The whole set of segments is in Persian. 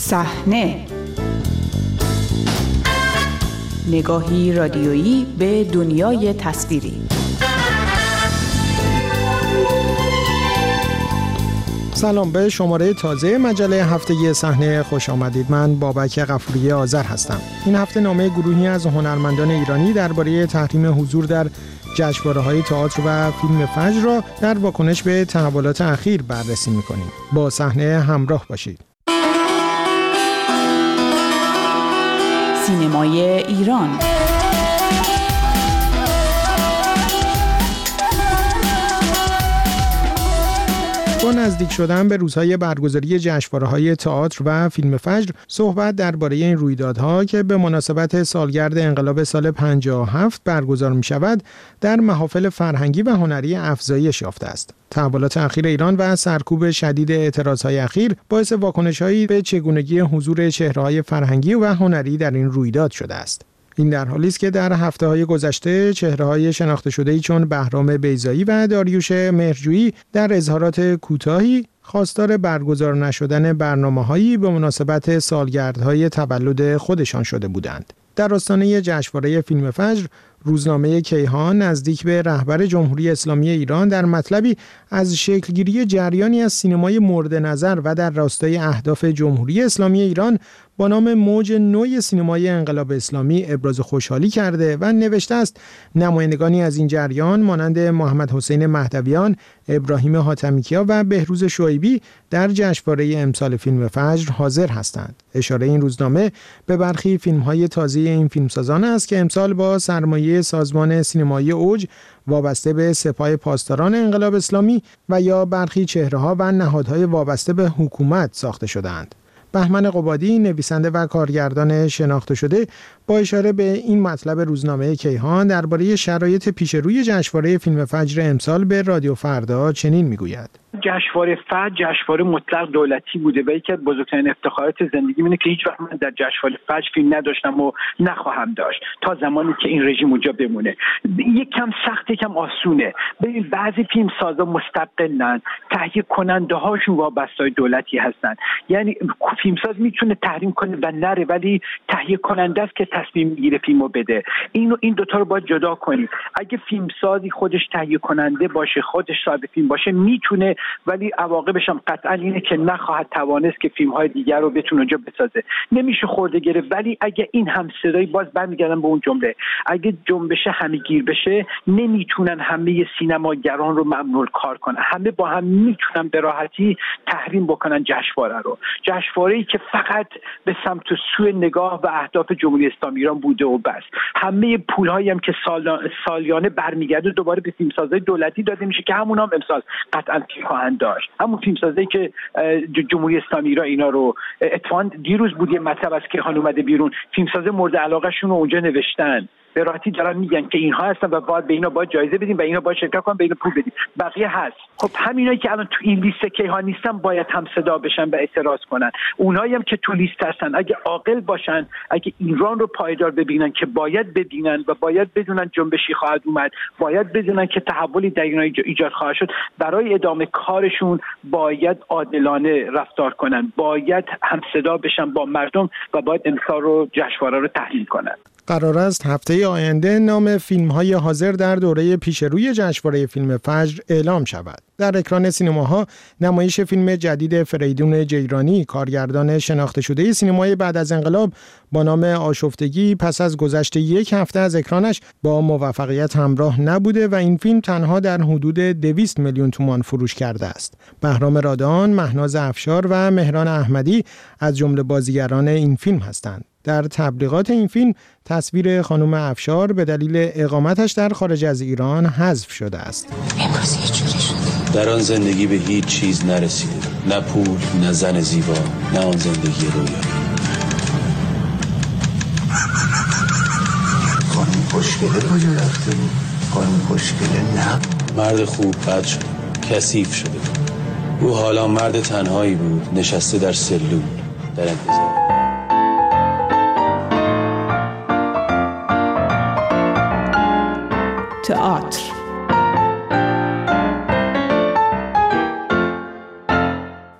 صحنه، نگاهی رادیویی به دنیای تصویری. سلام، به شماره تازه مجله هفتگی صحنه خوش آمدید. من بابک غفوری آذر هستم. این هفته نامه گروهی از هنرمندان ایرانی درباره تحریم حضور در جشنواره‌های تئاتر و فیلم فجر را در واکنش به تحولات اخیر بررسی می‌کنیم. با صحنه همراه باشید. سینمای ایران. با نزدیک شدن به روزهای برگزاری جشنواره‌های تئاتر و فیلم فجر، صحبت درباره این رویدادها که به مناسبت سالگرد انقلاب سال 57 برگزار می‌شود، در محافل فرهنگی و هنری افزایش یافته است. تحولات اخیر ایران و سرکوب شدید اعتراضهای اخیر باعث واکنش‌هایی به چگونگی حضور چهره‌های فرهنگی و هنری در این رویداد شده است. این در حالی است که در هفته‌های گذشته چهره‌های شناخته شده‌ای چون بهرام بیضایی و داریوش مهرجویی در اظهارات کوتاهی خواستار برگزار نشدن برنامه‌هایی به مناسبت سالگردهای تولد خودشان شده بودند. در آستانه جشنواره فیلم فجر، روزنامه کیهان نزدیک به رهبر جمهوری اسلامی ایران در مطلبی از شکلگیری جریانی از سینمای مورد نظر و در راستای اهداف جمهوری اسلامی ایران با نام موج نوی سینمای انقلاب اسلامی ابراز خوشحالی کرده و نوشته است نمایندگانی از این جریان مانند محمد حسین مهدویان، ابراهیم حاتمیکیا و بهروز شعیبی در جشنواره امسال فیلم فجر حاضر هستند. اشاره این روزنامه به برخی فیلم‌های تازه این فیلمسازان است که امسال با سرمایه سازمان سینمایی اوج وابسته به سپاه پاسداران انقلاب اسلامی و یا برخی چهره‌ها و نهادهای وابسته به حکومت ساخته شده‌اند. بهمن قبادی، نویسنده و کارگردان شناخته شده، با اشاره به این مطلب روزنامه کیهان درباره شرایط پیش روی جشنواره فیلم فجر امسال به رادیو فردا چنین میگوید: جشنواره فجر جشنواره مطلق دولتی بوده و یکی از بزرگترین افتخارات زندگیم اینه که هیچ وقت من در جشنواره فجر فیلم نداشتم و نخواهم داشت تا زمانی که این رژیم اونجا بمونه. یک کم سخت، یک کم آسونه. ببین بعضی فیلم سازا مستقلن، تهیه کننده هاشون وابسته دولتی هستن. یعنی فیلمساز میتونه تحریم کنه و نره، ولی تهیه کننده است که تصمیم میگیره فیلمو بده. این دوتا رو باید جدا کنید. اگه فیلمسازی خودش تهیه کننده باشه، خودش صاحب فیلم باشه، میتونه، ولی عواقبش هم قطعا اینه که نخواهد توانست که فیلم‌های دیگر رو بتونه اونجا بسازه. نمیشه خورده گرفت. ولی اگه این همصدایی، باز برمیگردم به اون جمله، اگه جنبش همه‌گیر بشه، نمیتونن همه سینماگران رو ممنوع کار کنن. همه با هم میتونن به راحتی تحریم بکنن جشنواره رو. جشنواره‌ای که فقط به سمت و سوی نگاه و اهداف جمهوری اسلامی ایران بوده و بس. همه پول‌هایی هم که سالیانه برمیگرده دوباره به فیلمسازهای دولتی داده میشه که همون هم امسال قطعا خواهند داشت. همون فیلمسازی که جمهوری اسلامی ایران اینا رو اتفاقاً دیروز بود یه مطلب از که خانم اومده بیرون، فیلمساز مورد علاقه شون رو اونجا نوشتن، به راحتی دارن میگن که اینها هستن و باید به اینا باید جایزه بدیم و اینا باید شرکت کنن، به اینا پول بدیم. بقیه هست. خب همینایی که الان تو این لیست کیهان نیستن باید هم صدا بشن و اعتراض کنن. اونایی هم که تو لیست هستن اگه عاقل باشن، اگه ایران رو پایدار ببینن که باید ببینن و باید بدونن جنبشی خواهد اومد، باید بدونن که تحولی در اینا ایجاد خواهد شد، برای ادامه کارشون باید عادلانه رفتار کنن، باید هم صدا بشن با مردم و باید امسال رو جشنواره رو تحلیل کنن. قرار است هفته آینده نام فیلم‌های حاضر در دوره پیشروی جشنواره فیلم فجر اعلام شود. در اکران سینماها نمایش فیلم جدید فریدون جیرانی، کارگردان شناخته شده سینمای بعد از انقلاب، با نام آشفتگی پس از گذشت یک هفته از اکرانش با موفقیت همراه نبوده و این فیلم تنها در حدود 200 میلیون تومان فروش کرده است. بهرام رادان، مهناز افشار و مهران احمدی از جمله بازیگران این فیلم هستند. در تبلیغات این فیلم تصویر خانم افشار به دلیل اقامتش در خارج از ایران حذف شده است. امروز یه جوری شد. در آن زندگی به هیچ چیز نرسیده، نه پول، نه زن زیبا، نه آن زندگی رویایی. خانم خوشگله کجا رفته بود؟ خانم خوشگله نه. مرد خوب بد شد، کثیف شده. او حالا مرد تنهایی بود، نشسته در سلول، در انتظار. تئاتر.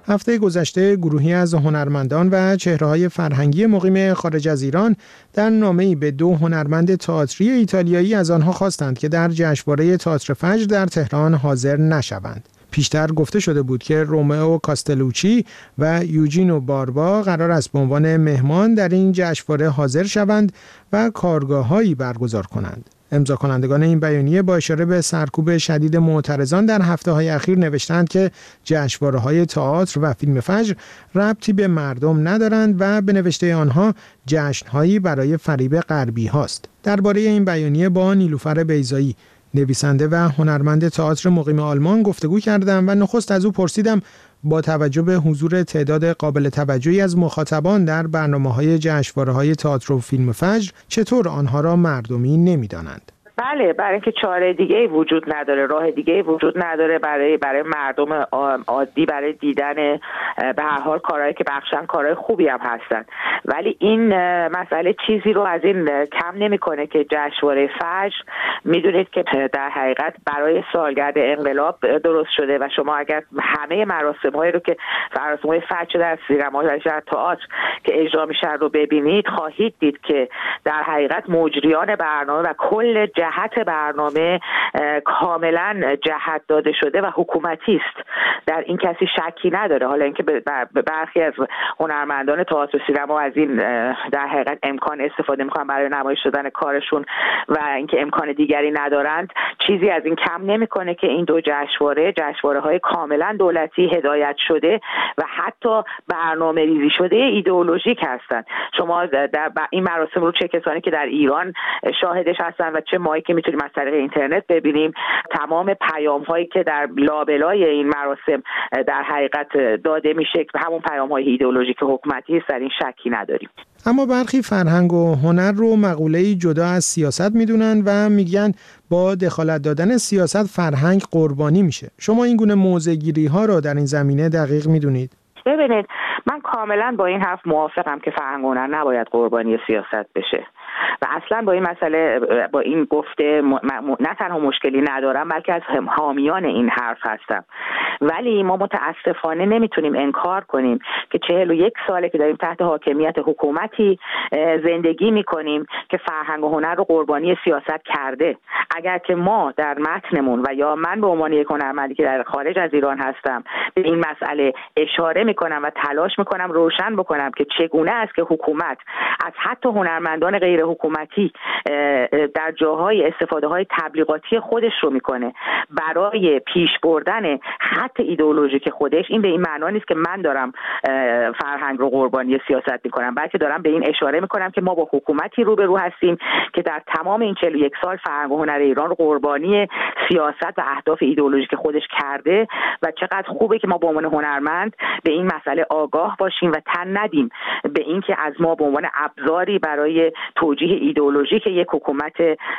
هفته گذشته گروهی از هنرمندان و چهره‌های فرهنگی مقیم خارج از ایران در نامه‌ای به 2 هنرمند تئاتری ایتالیایی از آنها خواستند که در جشنواره تئاتر فجر در تهران حاضر نشوند. پیشتر گفته شده بود که رومئو کاستلوچی و یوجینو باربا قرار است به عنوان مهمان در این جشنواره حاضر شوند و کارگاه‌هایی برگزار کنند. امضا کنندگان این بیانیه با اشاره به سرکوب شدید معترضان در هفته‌های اخیر نوشتند که جشنواره‌های تئاتر و فیلم فجر ربطی به مردم ندارند و به نوشته آنها جشن‌هایی برای فریب غربی هاست. درباره این بیانیه با نیلوفر بیضایی، نویسنده و هنرمند تئاتر مقیم آلمان گفتگو کردم و نخست از او پرسیدم با توجه به حضور تعداد قابل توجهی از مخاطبان در برنامه‌های جشنواره‌های تئاتر و فیلم فجر چطور آنها را مردمی نمی‌دانند. بله، برای اینکه چاره دیگه‌ای وجود نداره، راه دیگه‌ای وجود نداره برای مردم عادی برای دیدن به هر حال کارهایی که بخشن کارهای خوبی هم هستن، ولی این مسئله چیزی رو از این کم نمی‌کنه که جشنواره فجر میدونید که در حقیقت برای سالگرد انقلاب درست شده و شما اگر همه مراسم‌هایی رو که مراسم‌های فجر در سینما و در تئاتر که اجرا میشن رو ببینید خواهید دید که در حقیقت مجریان برنامه و کل جهت برنامه کاملا جهت داده شده و حکومتی است. در این کسی شکی نداره. حالا اینکه برخی از هنرمندان تئاتر و سینما از این در حقیقت امکان استفاده میکنن برای نمایش دادن کارشون و اینکه امکان دیگری ندارند، چیزی از این کم نمیکنه که این 2 جشنواره‌های کاملا دولتی هدایت شده و حتی برنامه‌ریزی شده ایدئولوژیک هستند. شما در این مراسم رو چه کسانی که در ایران شاهدش هستن و چه مایی که میتونیم از طریق اینترنت ببینیم، تمام پیام‌هایی که در لابلای این مراسم در حقیقت داده میشه همون پیام‌های ایدئولوژیک حکومتی است، در این شکی نداریم. اما برخی فرهنگ و هنر رو مقوله‌ای جدا از سیاست میدونن و میگن با دخالت دادن سیاست فرهنگ قربانی میشه. شما این گونه موضع‌گیری‌ها رو در این زمینه دقیق میدونید؟ ببینید، من کاملا با این حرف موافقم که فرهنگ و هنر نباید قربانی سیاست بشه و اصلا با این مسئله با این گفته نه تنها مشکلی ندارم بلکه از حامیان این حرف هستم. ولی ما متاسفانه نمیتونیم انکار کنیم که 41 ساله که داریم تحت حاکمیت حکومتی زندگی میکنیم که فرهنگ و هنر رو قربانی سیاست کرده. اگر که ما در متنمون و یا من به عنوان یک هنرمندی که در خارج از ایران هستم به این مسئله اشاره میکنم و تلاش میکنم روشن بکنم که چگونه است که حکومت از حتی هنرمندان غیر حکومتی در جاهای استفاده های تبلیغاتی خودش رو میکنه برای پیش بردن خط ایدئولوژیک خودش، این به این معنا نیست که من دارم فرهنگ رو قربانی سیاست میکنم، بلکه دارم به این اشاره میکنم که ما با حکومتی روبرو هستیم که در تمام این 41 سال فرهنگ و هنر ایران رو قربانی سیاست و اهداف ایدئولوژیک خودش کرده و چقدر خوبه که ما به عنوان هنرمند به این مسئله آگاه باشیم و تن ندیم به این که از ما به عنوان ابزاری برای توجیه ایدئولوژیک یک حکومت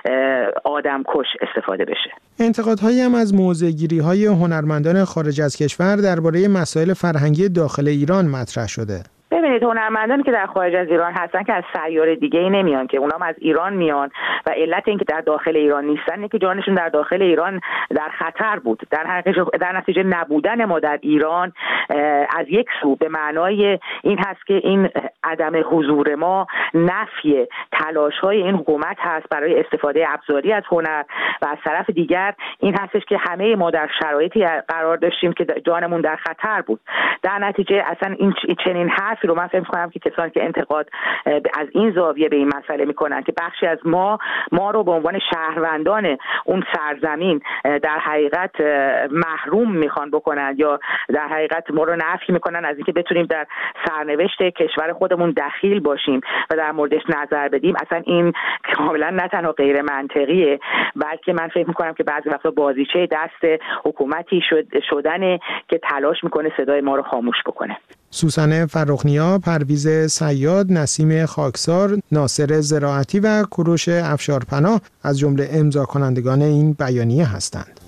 آدمکش استفاده بشه. انتقادهایی هم از موضع‌گیری‌های هنرمندان خارج از کشور درباره مسائل فرهنگی داخل ایران مطرح شده. ببینید، هنرمندانی که در خارج از ایران هستن که از سیاره دیگه‌ای نمیان، که اونام از ایران میان و علت اینکه در داخل ایران نیستن اینه که جانشون در داخل ایران در خطر بود. در نتیجه نبودن ما در ایران از یک سو به معنای این هست که این عدم حضور ما نفی تلاش‌های این حکومت هست برای استفاده ابزاری از هنر و از طرف دیگر این هستش که همه ما در شرایطی قرار داشتیم که جانمون در خطر بود. در نتیجه اصلا این چنین حرفی رو من فکر می‌کنم که کسانی که انتقاد از این زاویه به این مسئله می‌کنن که بخشی از ما رو به عنوان شهروندان اون سرزمین در حقیقت محروم میخوان بکنن یا در حقیقت ما رو نفی میکنن از اینکه بتونیم در سرنوشت کشور خودمون دخیل باشیم و در موردش نظر بدیم، اصلا این کاملا نه تنها غیر منطقیه بلکه من فکر میکنم که بعضی وقتا بازیچه دست حکومتی شدنه که تلاش میکنه صدای ما رو خاموش بکنه. سوسن فرخنیا، پرویز صیاد، نسیم خاکسار، ناصر زراعتی و کوروش افشارپناه از جمله امضا کنندگان این بیانیه هستند.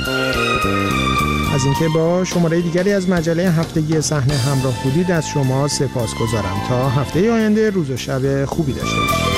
از اینکه با شماره دیگری از مجله هفتگی صحنه همراه بودید از شما سپاسگزارم. تا هفته آینده روز و شب خوبی داشته باشید.